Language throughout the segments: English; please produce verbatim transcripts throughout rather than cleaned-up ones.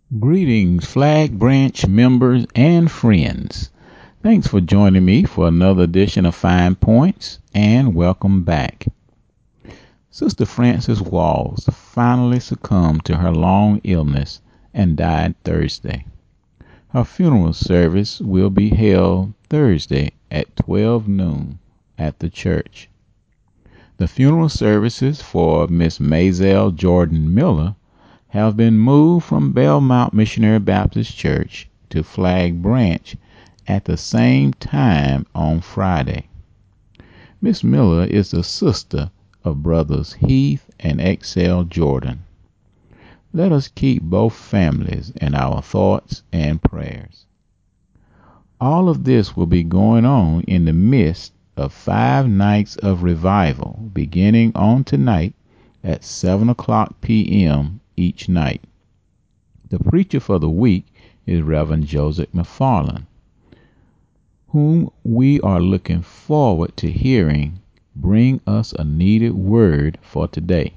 Greetings, Flag Branch members and friends. Thanks for joining me for another edition of Fine Points, and welcome back. Sister Frances Walls finally succumbed to her long illness and died Thursday. Her funeral service will be held Thursday at twelve noon at the church. The funeral services for Miss Maisel Jordan Miller have been moved from Belmont Missionary Baptist Church to Flag Branch at the same time on Friday. Miss Miller is the sister of brothers Heath and Excel Jordan. Let us keep both families in our thoughts and prayers. All of this will be going on in the midst of five nights of revival beginning on tonight at seven o'clock p.m. each night. The preacher for the week is Reverend Joseph McFarland, whom we are looking forward to hearing bring us a needed word for today.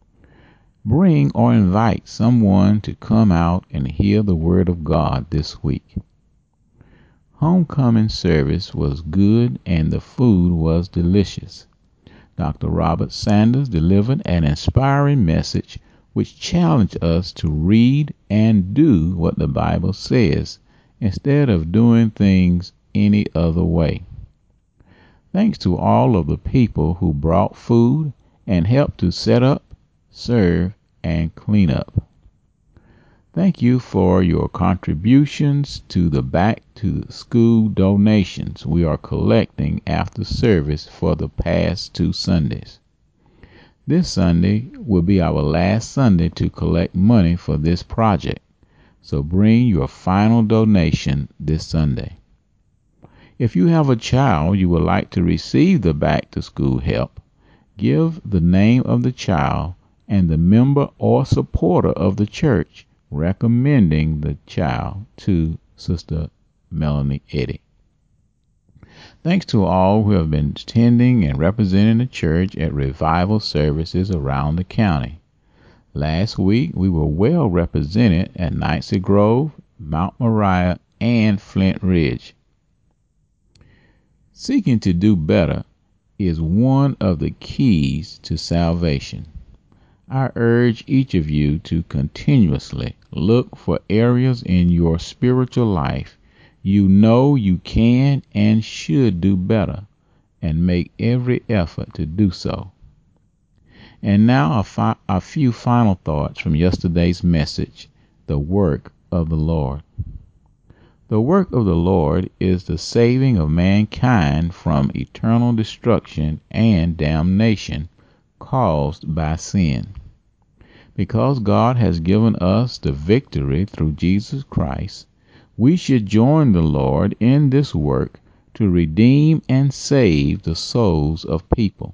Bring or invite someone to come out and hear the word of God this week. Homecoming service was good and the food was delicious. Doctor Robert Sanders delivered an inspiring message which challenged us to read and do what the Bible says instead of doing things any other way. Thanks to all of the people who brought food and helped to set up, serve, and clean up. Thank you for your contributions to the Back to School donations we are collecting after service for the past two Sundays. This Sunday will be our last Sunday to collect money for this project, so bring your final donation this Sunday. If you have a child you would like to receive the Back to School help, give the name of the child and the member or supporter of the church recommending the child to Sister Melanie Eddy. Thanks to all who have been attending and representing the church at revival services around the county. Last week we were well represented at Nancy Grove, Mount Moriah, and Flint Ridge. Seeking to do better is one of the keys to salvation. I urge each of you to continuously look for areas in your spiritual life you know you can and should do better, and make every effort to do so. And now a, fi- a few final thoughts from yesterday's message, the work of the Lord. The work of the Lord is the saving of mankind from eternal destruction and damnation caused by sin. Because God has given us the victory through Jesus Christ, we should join the Lord in this work to redeem and save the souls of people.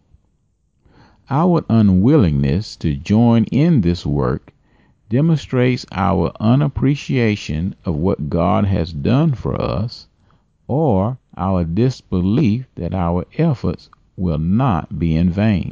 Our unwillingness to join in this work demonstrates our unappreciation of what God has done for us, or our disbelief that our efforts will not be in vain.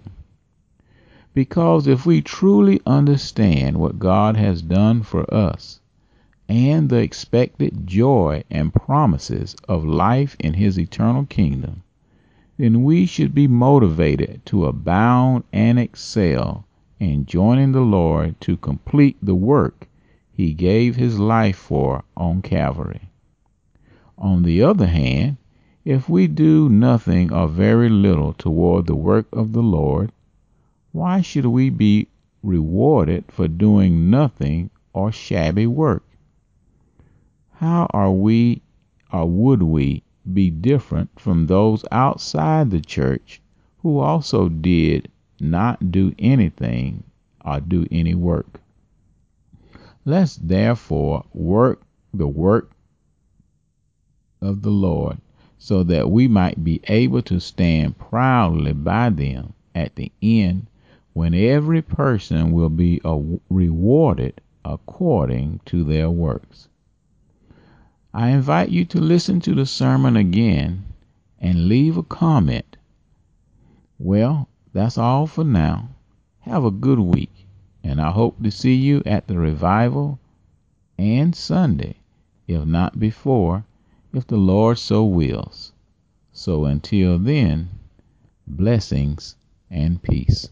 Because if we truly understand what God has done for us, and the expected joy and promises of life in his eternal kingdom, then we should be motivated to abound and excel in joining the Lord to complete the work he gave his life for on Calvary. On the other hand, if we do nothing or very little toward the work of the Lord, why should we be rewarded for doing nothing or shabby work? How are we, or would we, be different from those outside the church who also did not do anything or do any work? Let's therefore work the work of the Lord so that we might be able to stand proudly by them at the end, when every person will be rewarded according to their works. I invite you to listen to the sermon again and leave a comment. Well, that's all for now. Have a good week, and I hope to see you at the revival and Sunday, if not before, if the Lord so wills. So until then, blessings and peace.